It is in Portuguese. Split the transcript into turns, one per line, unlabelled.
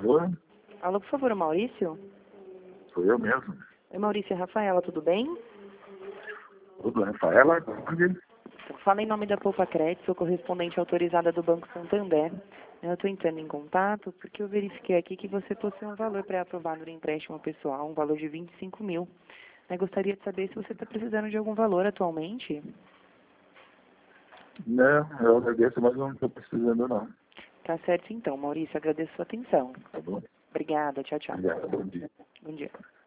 Alô?
Alô, por favor, Maurício?
Sou eu mesmo.
Oi, Maurício, é Rafaela, tudo bem?
Tudo, Rafaela? Onde?
Fala em nome da Poupa Crédito, sou correspondente autorizada do Banco Santander. Eu estou entrando em contato porque eu verifiquei aqui que você possui um valor pré-aprovado no empréstimo pessoal, um valor de 25 mil. Eu gostaria de saber se você está precisando de algum valor atualmente.
Não, eu agradeço, mas não estou precisando não.
Tá certo então, Maurício, agradeço a sua atenção.
Tá bom?
Obrigada, tchau, tchau.
Obrigado, bom dia.
Bom dia.